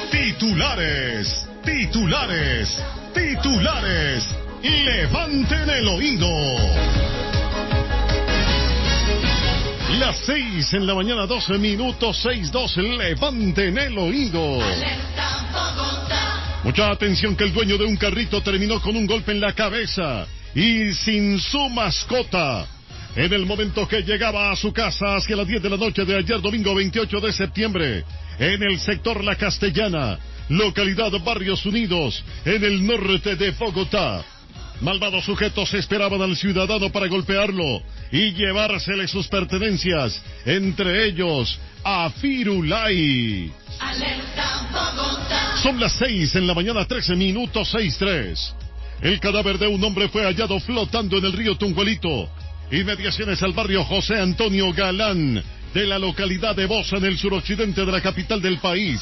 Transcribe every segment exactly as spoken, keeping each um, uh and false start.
Titulares, titulares, titulares. Levanten el oído. Las seis en la mañana, doce minutos, seis dos, levanten el oído. Mucha atención que el dueño de un carrito terminó con un golpe en la cabeza y sin su mascota. En el momento que llegaba a su casa hacia las diez de la noche de ayer domingo veintiocho de septiembre, en el sector La Castellana, localidad Barrios Unidos, en el norte de Bogotá. Malvados sujetos esperaban al ciudadano para golpearlo y llevársele sus pertenencias, entre ellos a Firulai. Alerta Bogotá. Son las seis en la mañana, trece minutos, seis tres. El cadáver de un hombre fue hallado flotando en el río Tunguelito, inmediaciones al barrio José Antonio Galán, de la localidad de Bosa, en el suroccidente de la capital del país.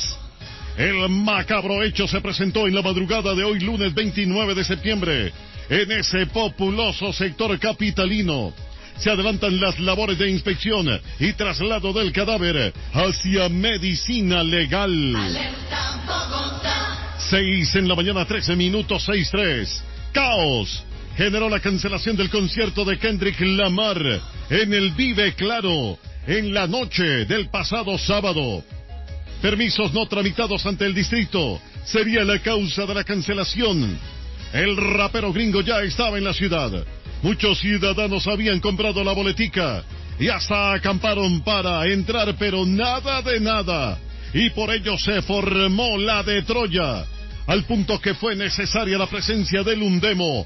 El macabro hecho se presentó en la madrugada de hoy, lunes veintinueve de septiembre, en ese populoso sector capitalino. Se adelantan las labores de inspección y traslado del cadáver hacia medicina legal. Alerta Bogotá. Seis en la mañana, trece minutos, seis tres. Caos generó la cancelación del concierto de Kendrick Lamar en el Vive Claro en la noche del pasado sábado. Permisos no tramitados ante el distrito sería la causa de la cancelación. El rapero gringo ya estaba en la ciudad. Muchos ciudadanos habían comprado la boletica y hasta acamparon para entrar, pero nada de nada. Y por ello se formó la de Troya, al punto que fue necesaria la presencia del Undemo,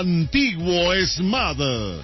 antiguo ESMAD.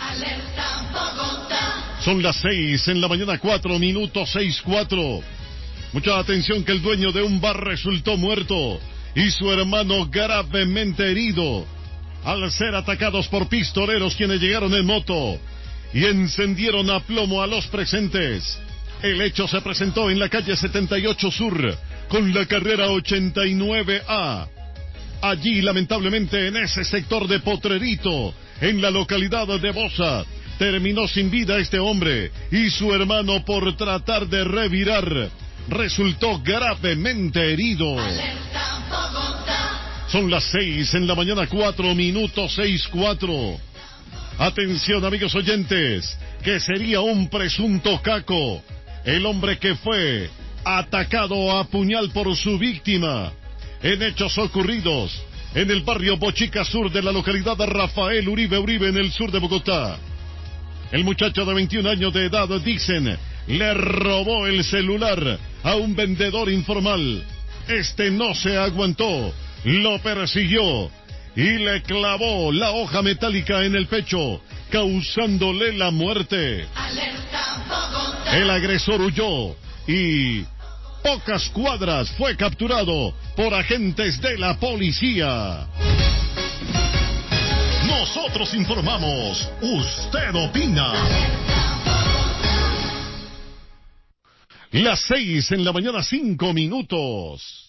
Alerta Bogotá. Son las seis en la mañana, cuatro minutos, seis cuatro. Mucha atención que el dueño de un bar resultó muerto y su hermano gravemente herido al ser atacados por pistoleros, quienes llegaron en moto y encendieron a plomo a los presentes. El hecho se presentó en la calle setenta y ocho Sur con la carrera ochenta y nueve A. Allí, lamentablemente, en ese sector de Potrerito, en la localidad de Bosa, terminó sin vida este hombre y su hermano, por tratar de revirar, resultó gravemente herido. Alerta Bogotá. Son las seis en la mañana, cuatro minutos, seis cuatro. Atención, amigos oyentes, que sería un presunto caco el hombre que fue atacado a puñal por su víctima en hechos ocurridos en el barrio Bochica Sur de la localidad de Rafael Uribe Uribe, en el sur de Bogotá. El muchacho de veintiún años de edad, dicen, le robó el celular a un vendedor informal. Este no se aguantó, lo persiguió y le clavó la hoja metálica en el pecho, causándole la muerte. Alerta Bogotá. El agresor huyó y pocas cuadras fue capturado por agentes de la policía. Nosotros informamos, usted opina. Las seis en la mañana, cinco minutos.